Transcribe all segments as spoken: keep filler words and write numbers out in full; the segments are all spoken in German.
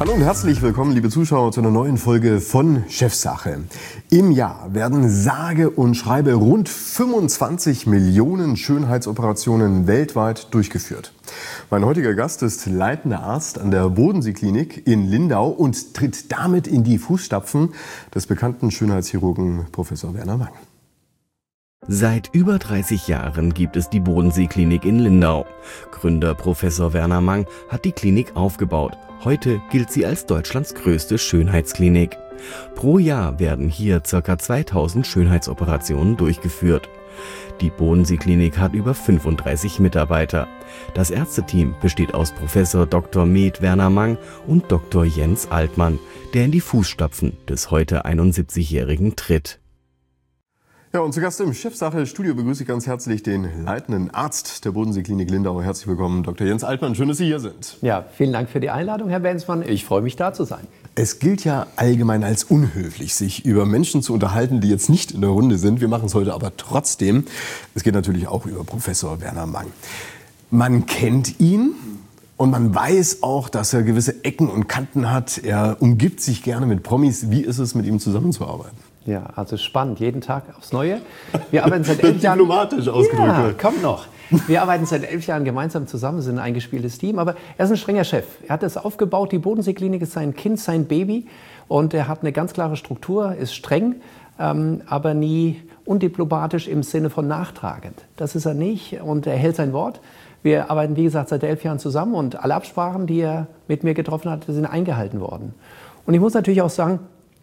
Hallo und herzlich willkommen, liebe Zuschauer, zu einer neuen Folge von Chefsache. Im Jahr werden sage und schreibe rund fünfundzwanzig Millionen Schönheitsoperationen weltweit durchgeführt. Mein heutiger Gast ist leitender Arzt an der Bodensee-Klinik in Lindau und tritt damit in die Fußstapfen des bekannten Schönheitschirurgen Professor Werner Mang. Seit über dreißig Jahren gibt es die Bodensee-Klinik in Lindau. Gründer Professor Werner Mang hat die Klinik aufgebaut. Heute gilt sie als Deutschlands größte Schönheitsklinik. Pro Jahr werden hier ca. zweitausend Schönheitsoperationen durchgeführt. Die Bodensee-Klinik hat über fünfunddreißig Mitarbeiter. Das Ärzteteam besteht aus Professor Doktor Med Werner Mang und Doktor Jens Altmann, der in die Fußstapfen des heute einundsiebzigjährigen tritt. Ja, und zu Gast im Chefsache-Studio begrüße ich ganz herzlich den leitenden Arzt der Bodensee-Klinik Lindau. Herzlich willkommen, Doktor Jens Altmann. Schön, dass Sie hier sind. Ja, vielen Dank für die Einladung, Herr Benzmann. Ich freue mich, da zu sein. Es gilt ja allgemein als unhöflich, sich über Menschen zu unterhalten, die jetzt nicht in der Runde sind. Wir machen es heute aber trotzdem. Es geht natürlich auch über Professor Werner Mang. Man kennt ihn. Und man weiß auch, dass er gewisse Ecken und Kanten hat. Er umgibt sich gerne mit Promis. Wie ist es, mit ihm zusammenzuarbeiten? Ja, also spannend, jeden Tag aufs Neue. Wir arbeiten seit elf Jahren. Diplomatisch ausgedrückt. Ja, kommt noch. Wir arbeiten seit elf Jahren gemeinsam zusammen, sind ein eingespieltes Team. Aber er ist ein strenger Chef. Er hat das aufgebaut. Die Bodensee-Klinik ist sein Kind, sein Baby. Und er hat eine ganz klare Struktur, ist streng, ähm, aber nie undiplomatisch im Sinne von nachtragend. Das ist er nicht und er hält sein Wort. Wir arbeiten, wie gesagt, seit elf Jahren zusammen und alle Absprachen, die er mit mir getroffen hat, sind eingehalten worden. Und ich muss natürlich auch sagen,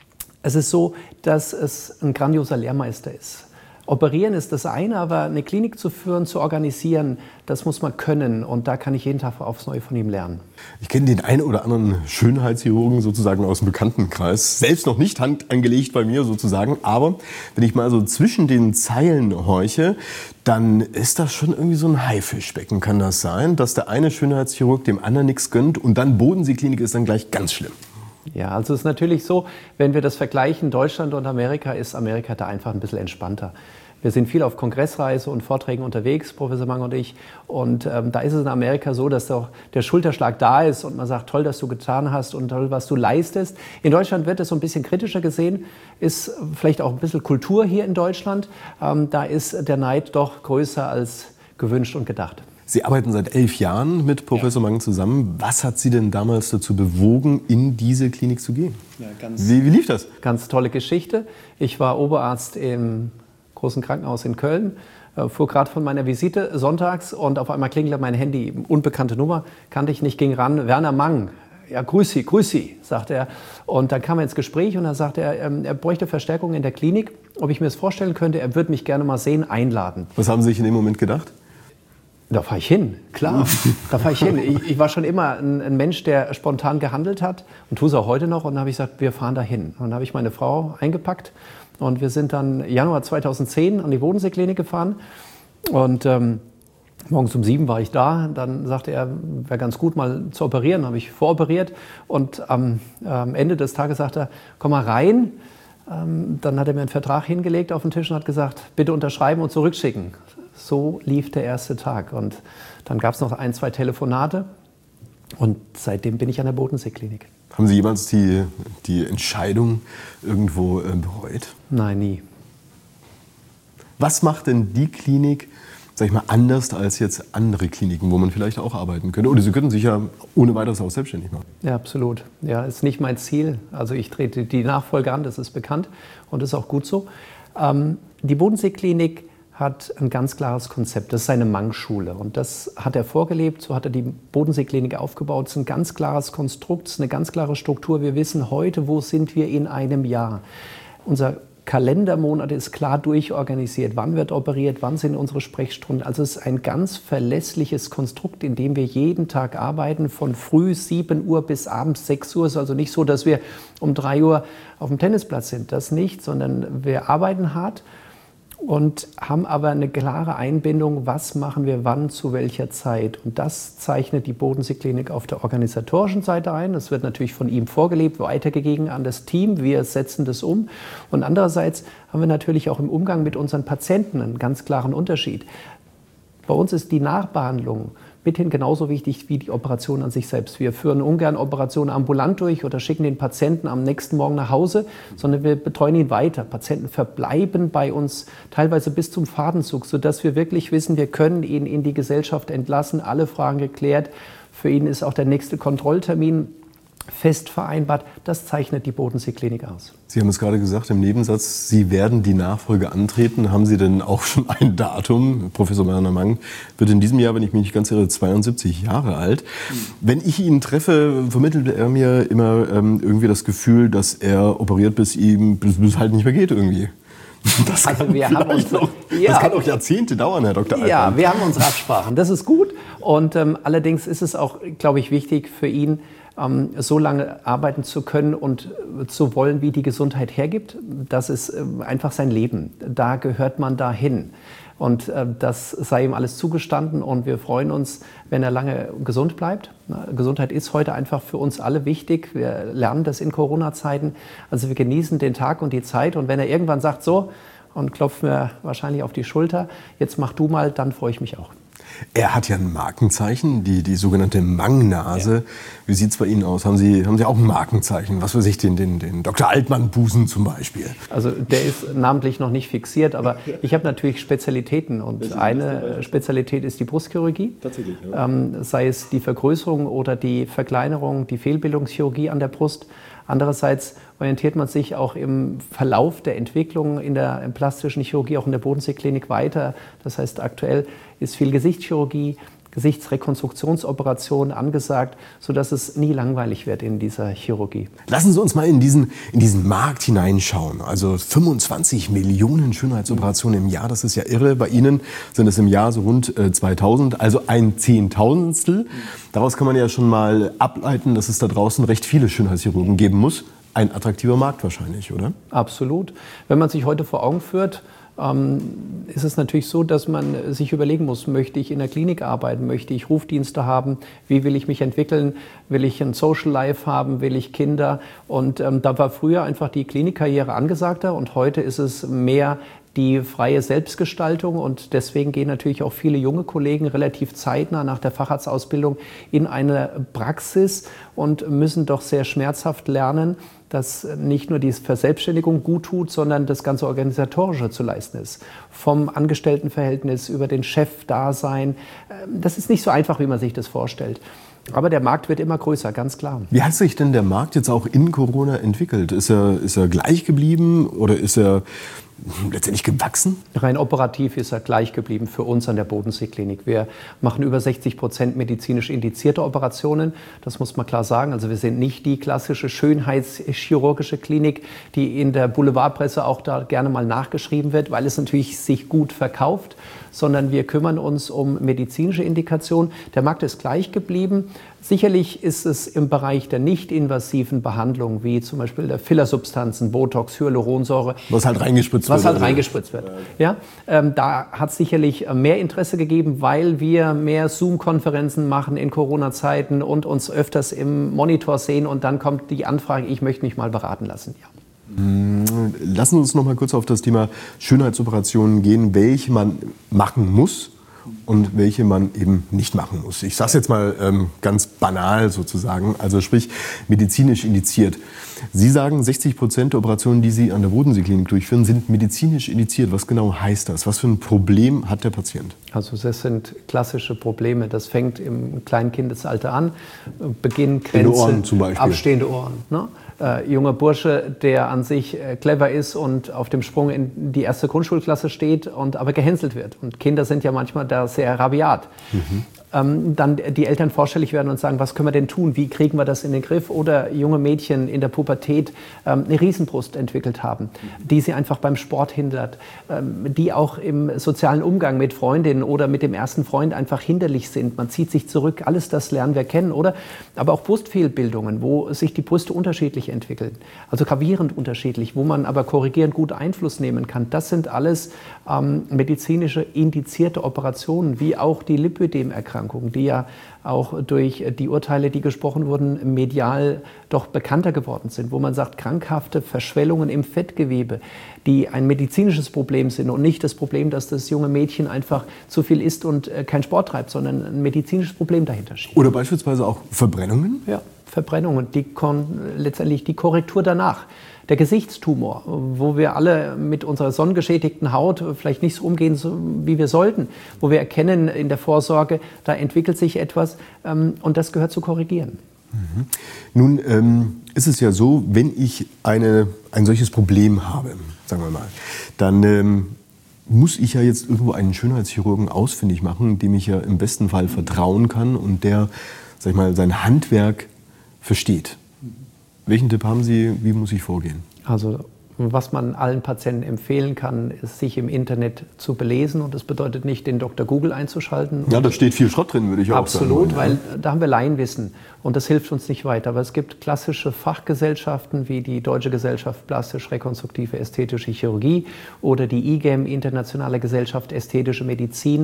es ist so, dass es ein grandioser Lehrmeister ist. Operieren ist das eine, aber eine Klinik zu führen, zu organisieren, das muss man können. Und da kann ich jeden Tag aufs Neue von ihm lernen. Ich kenne den einen oder anderen Schönheitschirurgen sozusagen aus dem Bekanntenkreis. Selbst noch nicht Hand angelegt bei mir sozusagen. Aber wenn ich mal so zwischen den Zeilen horche, dann ist das schon irgendwie so ein Haifischbecken. Kann das sein, dass der eine Schönheitschirurg dem anderen nichts gönnt und dann Bodensee-Klinik ist dann gleich ganz schlimm? Ja, also es ist natürlich so, wenn wir das vergleichen, Deutschland und Amerika, ist Amerika da einfach ein bisschen entspannter. Wir sind viel auf Kongressreise und Vorträgen unterwegs, Professor Mang und ich. Und ähm, da ist es in Amerika so, dass auch der Schulterschlag da ist und man sagt, toll, dass du getan hast und toll, was du leistest. In Deutschland wird es so ein bisschen kritischer gesehen, ist vielleicht auch ein bisschen Kultur hier in Deutschland. Ähm, da ist der Neid doch größer als gewünscht und gedacht. Sie arbeiten seit elf Jahren mit Professor ja. Mang zusammen. Was hat Sie denn damals dazu bewogen, in diese Klinik zu gehen? Ja, ganz wie, wie lief das? Ganz tolle Geschichte. Ich war Oberarzt im großen Krankenhaus in Köln, äh, fuhr gerade von meiner Visite sonntags und auf einmal klingelte mein Handy. Unbekannte Nummer, kannte ich nicht, ging ran. Werner Mang. Ja, grüß Sie, grüß Sie, sagte er. Und dann kam er ins Gespräch und dann sagte er, ähm, er bräuchte Verstärkung in der Klinik. Ob ich mir das vorstellen könnte, er würde mich gerne mal sehen, einladen. Was haben Sie sich in dem Moment gedacht? Da fahre ich hin, klar, da fahre ich hin. Ich, ich war schon immer ein, ein Mensch, der spontan gehandelt hat und tue es auch heute noch. Und dann habe ich gesagt, wir fahren da hin. Und dann habe ich meine Frau eingepackt und wir sind dann Januar zweitausendzehn an die Bodensee-Klinik gefahren. Und ähm, morgens um sieben war ich da. Dann sagte er, wäre ganz gut, mal zu operieren. Dann habe ich voroperiert und am ähm, Ende des Tages sagte er, komm mal rein. Ähm, dann hat er mir einen Vertrag hingelegt auf den Tisch und hat gesagt, bitte unterschreiben und zurückschicken. So lief der erste Tag und dann gab es noch ein, zwei Telefonate und seitdem bin ich an der Bodensee-Klinik. Haben Sie jemals die, die Entscheidung irgendwo äh, bereut? Nein, nie. Was macht denn die Klinik, sag ich mal, anders als jetzt andere Kliniken, wo man vielleicht auch arbeiten könnte? Oder Sie könnten sich ja ohne weiteres auch selbstständig machen. Ja, absolut. Ja, ist nicht mein Ziel. Also ich trete die Nachfolge an, das ist bekannt und ist auch gut so. Ähm, die Bodensee-Klinik hat ein ganz klares Konzept. Das ist seine Mang-Schule und das hat er vorgelebt. So hat er die Bodensee-Klinik aufgebaut. Es ist ein ganz klares Konstrukt, es ist eine ganz klare Struktur. Wir wissen heute, wo sind wir in einem Jahr. Unser Kalendermonat ist klar durchorganisiert. Wann wird operiert, wann sind unsere Sprechstunden. Also es ist ein ganz verlässliches Konstrukt, in dem wir jeden Tag arbeiten, von früh sieben Uhr bis abends sechs Uhr. Es ist also nicht so, dass wir um drei Uhr auf dem Tennisplatz sind. Das nicht, sondern wir arbeiten hart und haben aber eine klare Einbindung, was machen wir wann, zu welcher Zeit. Und das zeichnet die Bodensee-Klinik auf der organisatorischen Seite ein. Das wird natürlich von ihm vorgelebt, weitergegeben an das Team. Wir setzen das um. Und andererseits haben wir natürlich auch im Umgang mit unseren Patienten einen ganz klaren Unterschied. Bei uns ist die Nachbehandlung mithin genauso wichtig wie die Operation an sich selbst. Wir führen ungern Operationen ambulant durch oder schicken den Patienten am nächsten Morgen nach Hause, sondern wir betreuen ihn weiter. Patienten verbleiben bei uns teilweise bis zum Fahrtenzug, sodass wir wirklich wissen, wir können ihn in die Gesellschaft entlassen, alle Fragen geklärt. Für ihn ist auch der nächste Kontrolltermin fest vereinbart. Das zeichnet die Bodensee-Klinik aus. Sie haben es gerade gesagt im Nebensatz, Sie werden die Nachfolge antreten. Haben Sie denn auch schon ein Datum? Professor Werner Mang wird in diesem Jahr, wenn ich mich nicht ganz irre, zweiundsiebzig Jahre alt. Mhm. Wenn ich ihn treffe, vermittelt er mir immer ähm, irgendwie das Gefühl, dass er operiert, bis ihm bis, bis halt nicht mehr geht irgendwie. Das kann, also wir haben uns, noch, ja, das kann auch Jahrzehnte dauern, Herr Doktor Altmann. Ja, wir haben unsere Absprachen. Das ist gut. Und ähm, allerdings ist es auch, glaube ich, wichtig für ihn, ähm, so lange arbeiten zu können und äh, zu wollen, wie die Gesundheit hergibt. Das ist äh, einfach sein Leben. Da gehört man dahin. Und äh, das sei ihm alles zugestanden. Und wir freuen uns, wenn er lange gesund bleibt. Na, Gesundheit ist heute einfach für uns alle wichtig. Wir lernen das in Corona-Zeiten. Also wir genießen den Tag und die Zeit. Und wenn er irgendwann sagt, so, und klopft mir wahrscheinlich auf die Schulter, jetzt mach du mal, dann freue ich mich auch. Er hat ja ein Markenzeichen, die, die sogenannte Mang-Nase. Ja. Wie sieht es bei Ihnen aus? Haben Sie, haben Sie auch ein Markenzeichen? Was weiß ich, den, den, den Doktor Altmann-Busen zum Beispiel? Also der ist namentlich noch nicht fixiert, aber ich habe natürlich Spezialitäten. Und eine Spezialität ist die Brustchirurgie. Tatsächlich, ja. ähm, sei es die Vergrößerung oder die Verkleinerung, die Fehlbildungschirurgie an der Brust. Andererseits orientiert man sich auch im Verlauf der Entwicklung in der in plastischen Chirurgie, auch in der Bodensee-Klinik weiter. Das heißt, aktuell ist viel Gesichtschirurgie, Gesichtsrekonstruktionsoperation angesagt, sodass es nie langweilig wird in dieser Chirurgie. Lassen Sie uns mal in diesen, in diesen Markt hineinschauen. Also fünfundzwanzig Millionen Schönheitsoperationen im Jahr, das ist ja irre. Bei Ihnen sind es im Jahr so rund äh, zweitausend, also ein Zehntausendstel. Daraus kann man ja schon mal ableiten, dass es da draußen recht viele Schönheitschirurgen geben muss. Ein attraktiver Markt wahrscheinlich, oder? Absolut. Wenn man sich heute vor Augen führt, ähm, ist es natürlich so, dass man sich überlegen muss, möchte ich in der Klinik arbeiten, möchte ich Rufdienste haben, wie will ich mich entwickeln, will ich ein Social Life haben, will ich Kinder? Und ähm, da war früher einfach die Klinikkarriere angesagter und heute ist es mehr die freie Selbstgestaltung und deswegen gehen natürlich auch viele junge Kollegen relativ zeitnah nach der Facharztausbildung in eine Praxis und müssen doch sehr schmerzhaft lernen, dass nicht nur die Verselbstständigung gut tut, sondern das ganze Organisatorische zu leisten ist. Vom Angestelltenverhältnis über den Chef-Dasein. Das ist nicht so einfach, wie man sich das vorstellt. Aber der Markt wird immer größer, ganz klar. Wie hat sich denn der Markt jetzt auch in Corona entwickelt? Ist er, ist er gleich geblieben oder ist er letztendlich gewachsen? Rein operativ ist er gleich geblieben für uns an der Bodensee-Klinik. Wir machen über sechzig Prozent medizinisch indizierte Operationen. Das muss man klar sagen. Also wir sind nicht die klassische schönheitschirurgische Klinik, die in der Boulevardpresse auch da gerne mal nachgeschrieben wird, weil es natürlich sich gut verkauft, sondern wir kümmern uns um medizinische Indikationen. Der Markt ist gleich geblieben. Sicherlich ist es im Bereich der nicht-invasiven Behandlung, wie zum Beispiel der Fillersubstanzen, Botox, Hyaluronsäure. Was halt reingespritzt was wird. Was halt reingespritzt wird. Ja, ähm, da hat es sicherlich mehr Interesse gegeben, weil wir mehr Zoom-Konferenzen machen in Corona-Zeiten und uns öfters im Monitor sehen und dann kommt die Anfrage, ich möchte mich mal beraten lassen. Ja. Lassen Sie uns noch mal kurz auf das Thema Schönheitsoperationen gehen, welche man machen muss und welche man eben nicht machen muss. Ich sage es jetzt mal ähm, ganz banal sozusagen, also sprich medizinisch indiziert. Sie sagen, sechzig Prozent der Operationen, die Sie an der Bodensee-Klinik durchführen, sind medizinisch indiziert. Was genau heißt das? Was für ein Problem hat der Patient? Also das sind klassische Probleme. Das fängt im kleinen Kindesalter an. Beginn, Grenze, Ohren zum Beispiel. Abstehende Ohren. Ne? Äh, junger Bursche, der an sich äh, clever ist und auf dem Sprung in die erste Grundschulklasse steht und aber gehänselt wird. Und Kinder sind ja manchmal da sehr rabiat. Mhm. Ähm, dann die Eltern vorstellig werden und sagen, was können wir denn tun? Wie kriegen wir das in den Griff? Oder junge Mädchen in der Pubertät ähm, eine Riesenbrust entwickelt haben, die sie einfach beim Sport hindert, ähm, die auch im sozialen Umgang mit Freundinnen oder mit dem ersten Freund einfach hinderlich sind. Man zieht sich zurück. Alles das lernen wir kennen, oder? Aber auch Brustfehlbildungen, wo sich die Brüste unterschiedlich entwickeln. Also gravierend unterschiedlich, wo man aber korrigierend gut Einfluss nehmen kann. Das sind alles ähm, medizinische indizierte Operationen, wie auch die Lipödemerkrankung. Krebserkrankungen, die ja auch durch die Urteile, die gesprochen wurden, medial doch bekannter geworden sind, wo man sagt, krankhafte Verschwellungen im Fettgewebe, die ein medizinisches Problem sind und nicht das Problem, dass das junge Mädchen einfach zu viel isst und keinen Sport treibt, sondern ein medizinisches Problem dahinter steht. Oder beispielsweise auch Verbrennungen? Ja, Verbrennungen, die letztendlich die Korrektur danach. Der Gesichtstumor, wo wir alle mit unserer sonnengeschädigten Haut vielleicht nicht so umgehen, so wie wir sollten, wo wir erkennen in der Vorsorge, da entwickelt sich etwas ähm, und das gehört zu korrigieren. Mhm. Nun ähm, ist es ja so, wenn ich eine, ein solches Problem habe, sagen wir mal, dann ähm, muss ich ja jetzt irgendwo einen Schönheitschirurgen ausfindig machen, dem ich ja im besten Fall vertrauen kann und der, sag ich mal, sein Handwerk versteht. Welchen Tipp haben Sie, wie muss ich vorgehen? Also was man allen Patienten empfehlen kann, ist, sich im Internet zu belesen. Und das bedeutet nicht, den Doktor Google einzuschalten. Ja, da steht viel Schrott drin, würde ich auch sagen. Absolut, weil da haben wir Laienwissen und das hilft uns nicht weiter. Aber es gibt klassische Fachgesellschaften wie die Deutsche Gesellschaft Plastisch-Rekonstruktive Ästhetische Chirurgie oder die I G E M, Internationale Gesellschaft Ästhetische Medizin,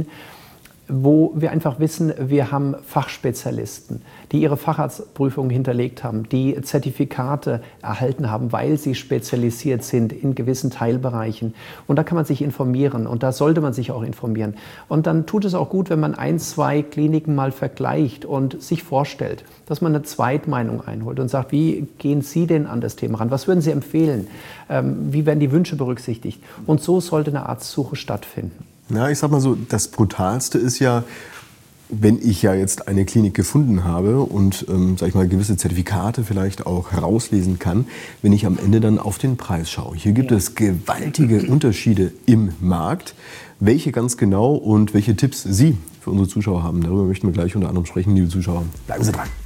wo wir einfach wissen, wir haben Fachspezialisten, die ihre Facharztprüfungen hinterlegt haben, die Zertifikate erhalten haben, weil sie spezialisiert sind in gewissen Teilbereichen. Und da kann man sich informieren und da sollte man sich auch informieren. Und dann tut es auch gut, wenn man ein, zwei Kliniken mal vergleicht und sich vorstellt, dass man eine Zweitmeinung einholt und sagt, wie gehen Sie denn an das Thema ran? Was würden Sie empfehlen? Ähm, wie werden die Wünsche berücksichtigt? Und so sollte eine Arztsuche stattfinden. Ja, ich sag mal so, das Brutalste ist ja, wenn ich ja jetzt eine Klinik gefunden habe und, ähm, sag ich mal, gewisse Zertifikate vielleicht auch herauslesen kann, wenn ich am Ende dann auf den Preis schaue. Hier gibt es gewaltige Unterschiede im Markt. Welche ganz genau und welche Tipps Sie für unsere Zuschauer haben, darüber möchten wir gleich unter anderem sprechen, liebe Zuschauer. Bleiben Sie dran.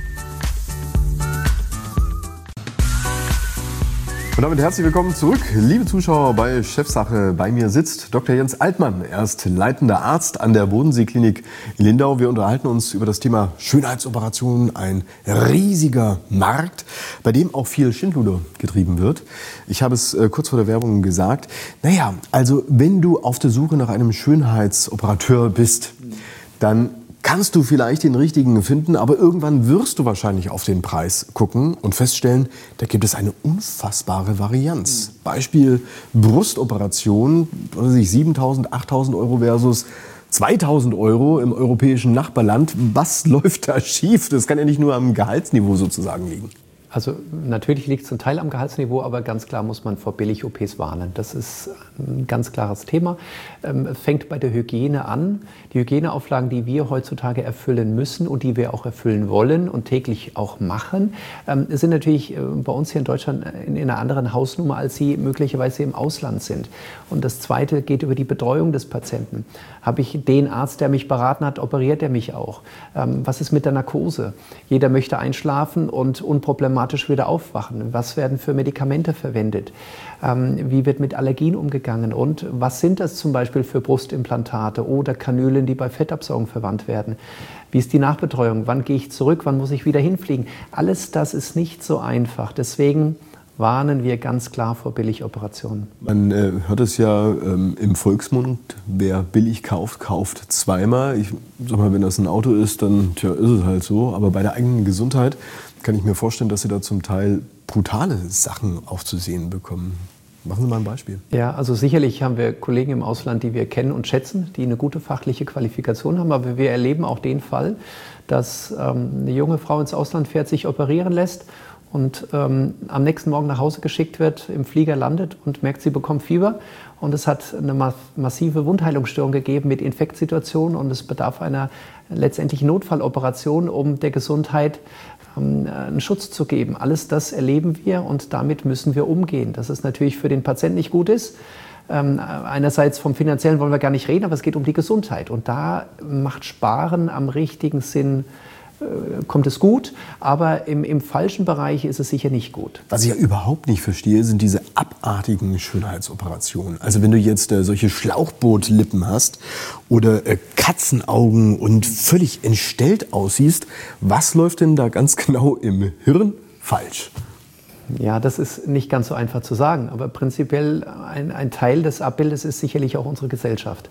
Und damit herzlich willkommen zurück, liebe Zuschauer bei Chefsache. Bei mir sitzt Doktor Jens Altmann. Er ist leitender Arzt an der Bodensee-Klinik in Lindau. Wir unterhalten uns über das Thema Schönheitsoperationen, ein riesiger Markt, bei dem auch viel Schindluder getrieben wird. Ich habe es äh, kurz vor der Werbung gesagt. Naja, also wenn du auf der Suche nach einem Schönheitsoperateur bist, dann kannst du vielleicht den richtigen finden, aber irgendwann wirst du wahrscheinlich auf den Preis gucken und feststellen, da gibt es eine unfassbare Varianz. Beispiel Brustoperation, siebentausend, achttausend Euro versus zweitausend Euro im europäischen Nachbarland. Was läuft da schief? Das kann ja nicht nur am Gehaltsniveau sozusagen liegen. Also natürlich liegt es zum Teil am Gehaltsniveau, aber ganz klar muss man vor Billig-O Ps warnen. Das ist ein ganz klares Thema. Ähm, es fängt bei der Hygiene an. Die Hygieneauflagen, die wir heutzutage erfüllen müssen und die wir auch erfüllen wollen und täglich auch machen, ähm, sind natürlich äh, bei uns hier in Deutschland in, in einer anderen Hausnummer, als sie möglicherweise im Ausland sind. Und das Zweite geht über die Betreuung des Patienten. Habe ich den Arzt, der mich beraten hat, operiert er mich auch? Ähm, was ist mit der Narkose? Jeder möchte einschlafen und unproblematisch wieder aufwachen. Was werden für Medikamente verwendet? Ähm, wie wird mit Allergien umgegangen? Und was sind das zum Beispiel für Brustimplantate oder Kanülen, die bei Fettabsaugung verwandt werden? Wie ist die Nachbetreuung? Wann gehe ich zurück? Wann muss ich wieder hinfliegen? Alles das ist nicht so einfach. Deswegen warnen wir ganz klar vor Billigoperationen. Man äh, hört es ja ähm, im Volksmund, wer billig kauft, kauft zweimal. Ich sag mal, wenn das ein Auto ist, dann tja, ist es halt so. Aber bei der eigenen Gesundheit kann ich mir vorstellen, dass Sie da zum Teil brutale Sachen aufzusehen bekommen. Machen Sie mal ein Beispiel. Ja, also sicherlich haben wir Kollegen im Ausland, die wir kennen und schätzen, die eine gute fachliche Qualifikation haben. Aber wir erleben auch den Fall, dass ähm, eine junge Frau ins Ausland fährt, sich operieren lässt und ähm, am nächsten Morgen nach Hause geschickt wird, im Flieger landet und merkt, sie bekommt Fieber. Und es hat eine ma- massive Wundheilungsstörung gegeben mit Infektsituationen und es bedarf einer letztendlich Notfalloperation, um der Gesundheit ähm, einen Schutz zu geben. Alles das erleben wir und damit müssen wir umgehen. Dass es natürlich für den Patienten nicht gut ist. Ähm, einerseits vom Finanziellen wollen wir gar nicht reden, aber es geht um die Gesundheit. Und da macht Sparen am richtigen Sinn, kommt es gut, aber im, im falschen Bereich ist es sicher nicht gut. Was ich ja überhaupt nicht verstehe, sind diese abartigen Schönheitsoperationen. Also wenn du jetzt äh, solche Schlauchbootlippen hast oder äh, Katzenaugen und völlig entstellt aussiehst, was läuft denn da ganz genau im Hirn falsch? Ja, das ist nicht ganz so einfach zu sagen, aber prinzipiell ein, ein Teil des Abbildes ist sicherlich auch unsere Gesellschaft.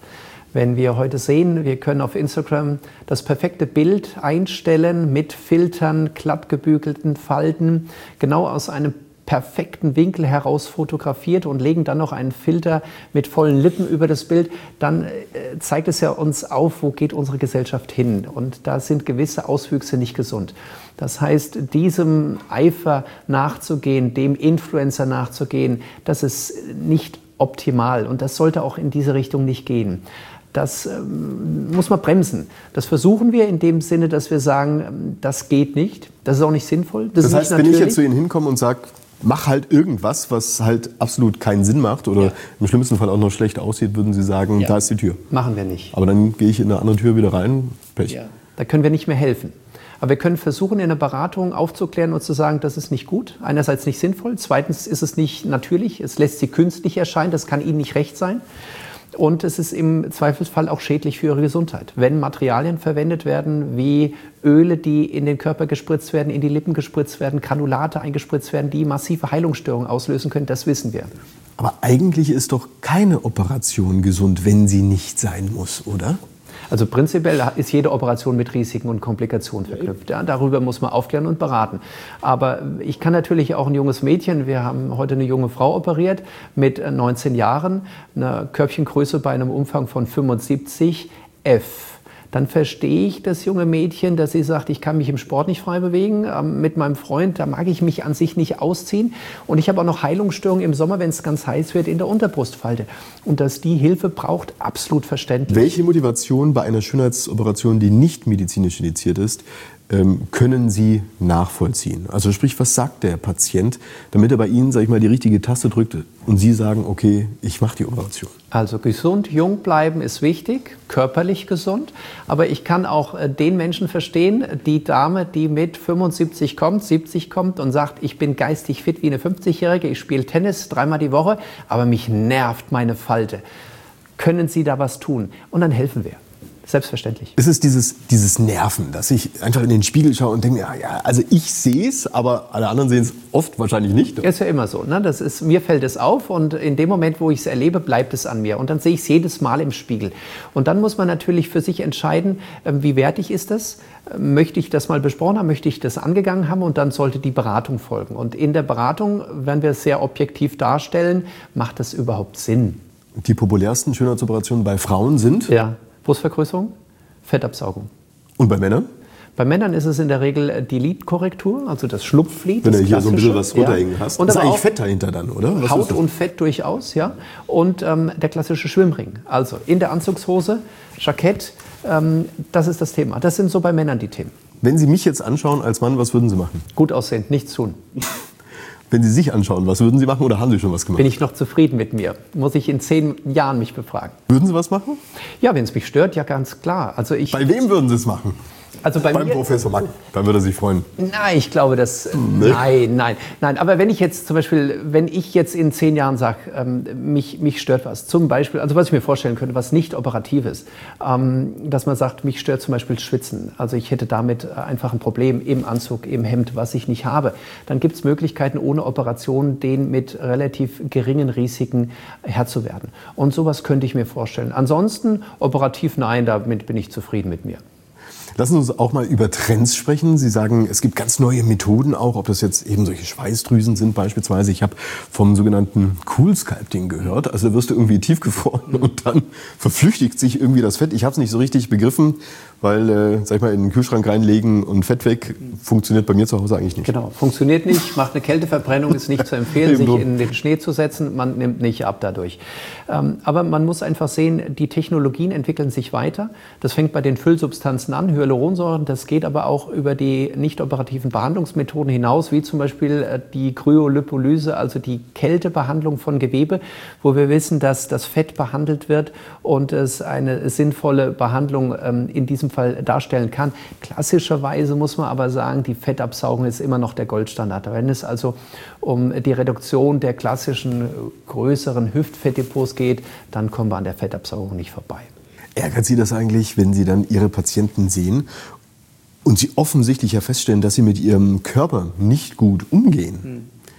Wenn wir heute sehen, wir können auf Instagram das perfekte Bild einstellen mit Filtern, glatt gebügelten Falten, genau aus einem perfekten Winkel heraus fotografiert und legen dann noch einen Filter mit vollen Lippen über das Bild, dann äh, zeigt es ja uns auf, wo geht unsere Gesellschaft hin. Und da sind gewisse Auswüchse nicht gesund. Das heißt, diesem Eifer nachzugehen, dem Influencer nachzugehen, das ist nicht optimal und das sollte auch in diese Richtung nicht gehen. Das ähm, muss man bremsen. Das versuchen wir in dem Sinne, dass wir sagen, das geht nicht, das ist auch nicht sinnvoll. Das, das ist heißt, nicht wenn natürlich. ich jetzt zu Ihnen hinkomme und sage, mach halt irgendwas, was halt absolut keinen Sinn macht oder ja. im schlimmsten Fall auch noch schlecht aussieht, würden Sie sagen, ja. da ist die Tür. Machen wir nicht. Aber dann gehe ich in eine andere Tür wieder rein, Pech. Ja. Da können wir nicht mehr helfen. Aber wir können versuchen, in der Beratung aufzuklären und zu sagen, das ist nicht gut. Einerseits nicht sinnvoll, zweitens ist es nicht natürlich, es lässt sie künstlich erscheinen, das kann Ihnen nicht recht sein. Und es ist im Zweifelsfall auch schädlich für Ihre Gesundheit. Wenn Materialien verwendet werden, wie Öle, die in den Körper gespritzt werden, in die Lippen gespritzt werden, Granulate eingespritzt werden, die massive Heilungsstörungen auslösen können, das wissen wir. Aber eigentlich ist doch keine Operation gesund, wenn sie nicht sein muss, oder? Also prinzipiell ist jede Operation mit Risiken und Komplikationen verknüpft. Ja, darüber muss man aufklären und beraten. Aber ich kann natürlich auch ein junges Mädchen, wir haben heute eine junge Frau operiert mit neunzehn Jahren, eine Körbchengröße bei einem Umfang von fünfundsiebzig F. Dann verstehe ich das junge Mädchen, dass sie sagt, ich kann mich im Sport nicht frei bewegen. Ähm, mit meinem Freund, da mag ich mich an sich nicht ausziehen. Und ich habe auch noch Heilungsstörungen im Sommer, wenn es ganz heiß wird, in der Unterbrustfalte. Und dass die Hilfe braucht, absolut verständlich. Welche Motivation bei einer Schönheitsoperation, die nicht medizinisch indiziert ist, ähm, können Sie nachvollziehen? Also sprich, was sagt der Patient, damit er bei Ihnen, sag ich mal, die richtige Taste drückt und Sie sagen, okay, ich mache die Operation? Also gesund, jung bleiben ist wichtig, körperlich gesund. Aber ich kann auch äh, den Menschen verstehen, die Dame, die mit fünfundsiebzig kommt, siebzig kommt und sagt, ich bin geistig fit wie eine fünfzigjährige, ich spiele Tennis dreimal die Woche, aber mich nervt meine Falte. Können Sie da was tun? Und dann helfen wir. Selbstverständlich. Es ist dieses, dieses Nerven, dass ich einfach in den Spiegel schaue und denke, ja, ja, also ich sehe es, aber alle anderen sehen es oft wahrscheinlich nicht. Ist ja immer so. Ne? Das ist, mir fällt es auf und in dem Moment, wo ich es erlebe, bleibt es an mir. Und dann sehe ich es jedes Mal im Spiegel. Und dann muss man natürlich für sich entscheiden, wie wertig ist das? Möchte ich das mal besprochen haben? Möchte ich das angegangen haben? Und dann sollte die Beratung folgen. Und in der Beratung werden wir es sehr objektiv darstellen. Macht das überhaupt Sinn? Die populärsten Schönheitsoperationen bei Frauen sind? Ja. Brustvergrößerung, Fettabsaugung. Und bei Männern? Bei Männern ist es in der Regel die Lidkorrektur, also das Schlupflid. Wenn du hier so ein bisschen was runterhängen ja. hast. Und das ist aber eigentlich Fett dahinter dann, oder? Was Haut und Fett durchaus, ja. Und ähm, der klassische Schwimmring. Also in der Anzugshose, Jackett, ähm, das ist das Thema. Das sind so bei Männern die Themen. Wenn Sie mich jetzt anschauen als Mann, was würden Sie machen? Gut aussehend, nichts tun. Wenn Sie sich anschauen, was würden Sie machen oder haben Sie schon was gemacht? Bin ich noch zufrieden mit mir? Muss ich in zehn Jahren mich befragen. Würden Sie was machen? Ja, wenn es mich stört, ja ganz klar. Also ich, bei wem würden Sie es machen? Also bei Beim mir, Professor Mack, dann würde er sich freuen. Nein, ich glaube, das, nee. nein, nein, nein. Aber wenn ich jetzt zum Beispiel, wenn ich jetzt in zehn Jahren sage, ähm, mich, mich stört was, zum Beispiel, also was ich mir vorstellen könnte, was nicht operativ ist, ähm, dass man sagt, mich stört zum Beispiel Schwitzen. Also ich hätte damit einfach ein Problem im Anzug, im Hemd, was ich nicht habe. Dann gibt es Möglichkeiten, ohne Operation den mit relativ geringen Risiken Herr zu werden. Und sowas könnte ich mir vorstellen. Ansonsten operativ, nein, damit bin ich zufrieden mit mir. Lassen Sie uns auch mal über Trends sprechen. Sie sagen, es gibt ganz neue Methoden auch, ob das jetzt eben solche Schweißdrüsen sind beispielsweise. Ich habe vom sogenannten Cool Sculpting gehört. Also da wirst du irgendwie tiefgefroren und dann verflüchtigt sich irgendwie das Fett. Ich habe es nicht so richtig begriffen, weil, äh, sag ich mal, in den Kühlschrank reinlegen und Fett weg funktioniert bei mir zu Hause eigentlich nicht. Genau, funktioniert nicht, macht eine Kälteverbrennung, ist nicht zu empfehlen, sich in den Schnee zu setzen. Man nimmt nicht ab dadurch. Ähm, aber man muss einfach sehen, die Technologien entwickeln sich weiter. Das fängt bei den Füllsubstanzen an, Hyaluronsäuren. Das geht aber auch über die nicht operativen Behandlungsmethoden hinaus, wie zum Beispiel die Kryolipolyse, also die Kältebehandlung von Gewebe, wo wir wissen, dass das Fett behandelt wird und es eine sinnvolle Behandlung ähm, in diesem Fall darstellen kann. Klassischerweise muss man aber sagen, die Fettabsaugung ist immer noch der Goldstandard. Wenn es also um die Reduktion der klassischen größeren Hüftfettdepots geht, dann kommen wir an der Fettabsaugung nicht vorbei. Ärgert Sie das eigentlich, wenn Sie dann Ihre Patienten sehen und Sie offensichtlich ja feststellen, dass sie mit ihrem Körper nicht gut umgehen? Hm.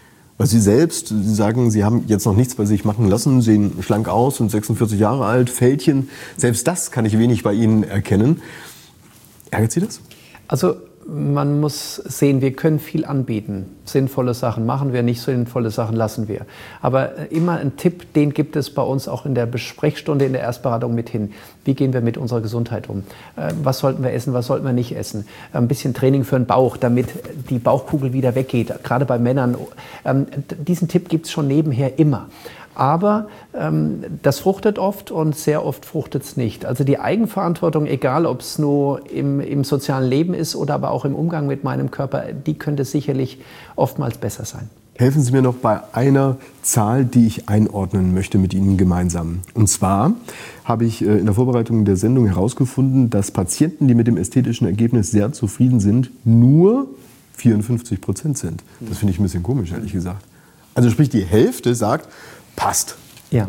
Weil Sie selbst, Sie sagen, Sie haben jetzt noch nichts bei sich machen lassen, sehen schlank aus, sind sechsundvierzig Jahre alt, Fältchen. Selbst das kann ich wenig bei Ihnen erkennen. Ärgert Sie das? Also man muss sehen, wir können viel anbieten. Sinnvolle Sachen machen wir, nicht sinnvolle Sachen lassen wir. Aber immer ein Tipp, den gibt es bei uns auch in der Besprechstunde, in der Erstberatung mit hin. Wie gehen wir mit unserer Gesundheit um? Was sollten wir essen, was sollten wir nicht essen? Ein bisschen Training für den Bauch, damit die Bauchkugel wieder weggeht, gerade bei Männern. Diesen Tipp gibt es schon nebenher immer. Aber ähm, das fruchtet oft und sehr oft fruchtet es nicht. Also die Eigenverantwortung, egal ob es nur im, im sozialen Leben ist oder aber auch im Umgang mit meinem Körper, die könnte sicherlich oftmals besser sein. Helfen Sie mir noch bei einer Zahl, die ich einordnen möchte mit Ihnen gemeinsam. Und zwar habe ich in der Vorbereitung der Sendung herausgefunden, dass Patienten, die mit dem ästhetischen Ergebnis sehr zufrieden sind, nur vierundfünfzig Prozent sind. Das finde ich ein bisschen komisch, ehrlich gesagt. Also sprich, die Hälfte sagt, passt. Ja.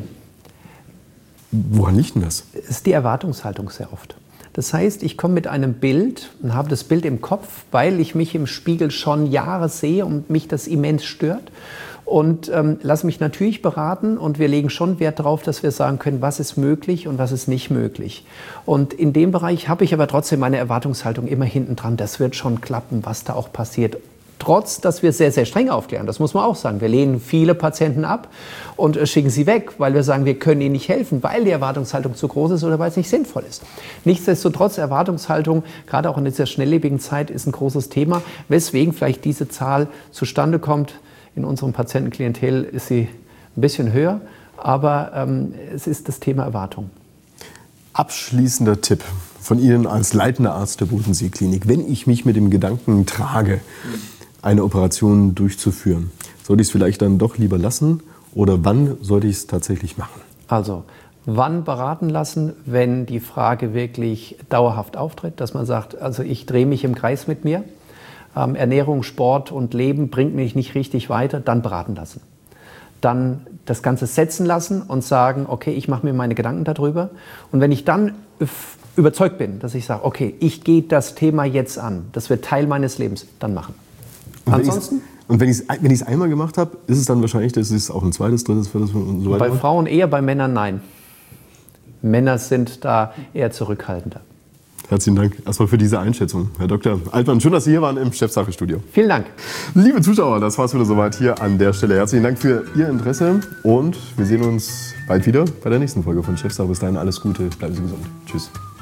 Woran liegt denn das? Es ist die Erwartungshaltung sehr oft. Das heißt, ich komme mit einem Bild und habe das Bild im Kopf, weil ich mich im Spiegel schon Jahre sehe und mich das immens stört. Und ähm, lasse mich natürlich beraten und wir legen schon Wert darauf, dass wir sagen können, was ist möglich und was ist nicht möglich. Und in dem Bereich habe ich aber trotzdem meine Erwartungshaltung immer hinten dran. Das wird schon klappen, was da auch passiert. Trotz, dass wir sehr, sehr streng aufklären. Das muss man auch sagen. Wir lehnen viele Patienten ab und schicken sie weg, weil wir sagen, wir können ihnen nicht helfen, weil die Erwartungshaltung zu groß ist oder weil es nicht sinnvoll ist. Nichtsdestotrotz, Erwartungshaltung, gerade auch in dieser schnelllebigen Zeit, ist ein großes Thema, weswegen vielleicht diese Zahl zustande kommt. In unserem Patientenklientel ist sie ein bisschen höher, aber ähm, es ist das Thema Erwartung. Abschließender Tipp von Ihnen als leitender Arzt der Bodensee-Klinik. Wenn ich mich mit dem Gedanken trage, eine Operation durchzuführen, sollte ich es vielleicht dann doch lieber lassen oder wann sollte ich es tatsächlich machen? Also, wann beraten lassen, wenn die Frage wirklich dauerhaft auftritt, dass man sagt, also ich drehe mich im Kreis mit mir, ähm, Ernährung, Sport und Leben bringt mich nicht richtig weiter, dann beraten lassen. Dann das Ganze setzen lassen und sagen, okay, ich mache mir meine Gedanken darüber. Und wenn ich dann überzeugt bin, dass ich sage, okay, ich gehe das Thema jetzt an, das wird Teil meines Lebens, dann machen. Und Ansonsten? Und wenn ich es wenn ich's einmal gemacht habe, ist es dann wahrscheinlich, dass es auch ein zweites, drittes, viertes und so weiter Bei macht? Frauen eher, bei Männern nein. Männer sind da eher zurückhaltender. Herzlichen Dank erstmal für diese Einschätzung, Herr Doktor Altmann. Schön, dass Sie hier waren im Chefsache-Studio. Vielen Dank. Liebe Zuschauer, das war's wieder soweit hier an der Stelle. Herzlichen Dank für Ihr Interesse und wir sehen uns bald wieder bei der nächsten Folge von Chefsache. Bis dahin alles Gute, bleiben Sie gesund. Tschüss.